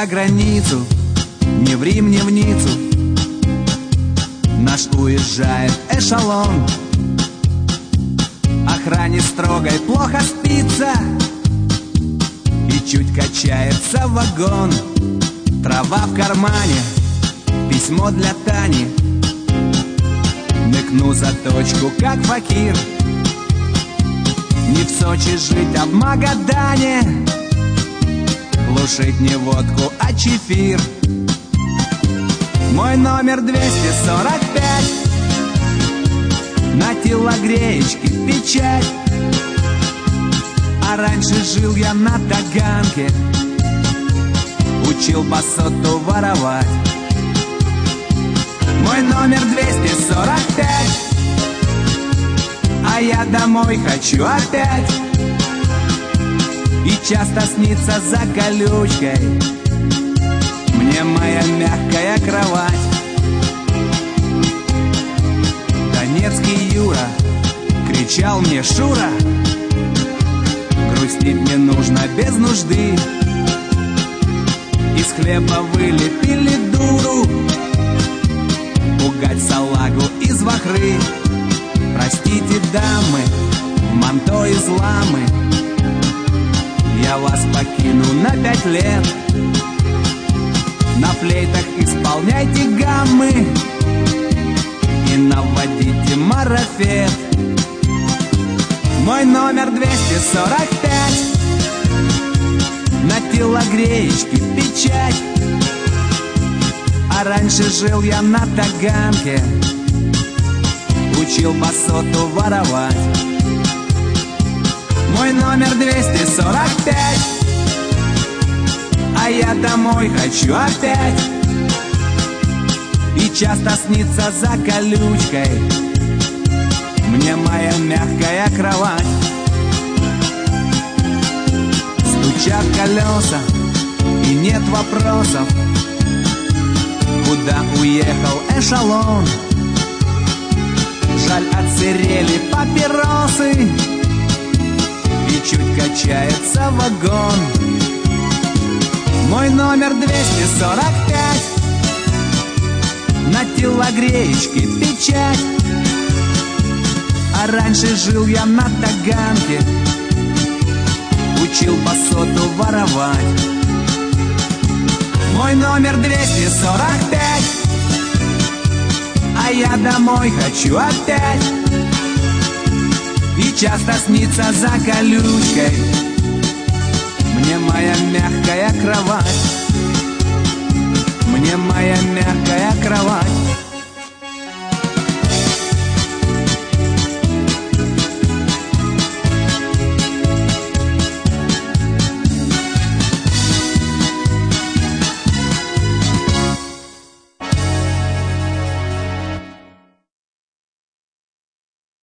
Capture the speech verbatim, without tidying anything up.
за границу, ни в Рим, ни в Ниццу. Наш уезжает эшелон, охране строгой плохо спится, и чуть качается вагон. Трава в кармане, письмо для Тани. Ныкну за точку, как факир. Не в Сочи жить, а в Магадане, глушить не водку, а чефир. Мой номер двести сорок пять, на телогреечке печать. А раньше жил я на Таганке, учил басоту воровать. Мой номер двести сорок пять, а я домой хочу опять. И часто снится за колючкой мне моя мягкая кровать. Донецкий Юра кричал мне: Шура, грустить не нужно без нужды. Из хлеба вылепили дуру, пугать салагу из вахры. Простите, дамы, в манто из ламы, я вас покину на пять лет. На флейтах исполняйте гаммы и наводите марафет. Мой номер двести сорок пять, на телогреечке печать. А раньше жил я на Таганке, учил басоту воровать. Мой номер двести сорок пять, а я домой хочу опять. И часто снится за колючкой мне моя мягкая кровать. Стучат колеса и нет вопросов, куда уехал эшелон. Жаль, отсырели папиросы и чуть качается вагон. Мой номер двести сорок пять, на телогреечке печать. А раньше жил я на Таганке, учил басоту воровать. Мой номер двести сорок пять, а я домой хочу опять. И часто снится за колючкой мне моя мягкая кровать, мне моя мягкая кровать.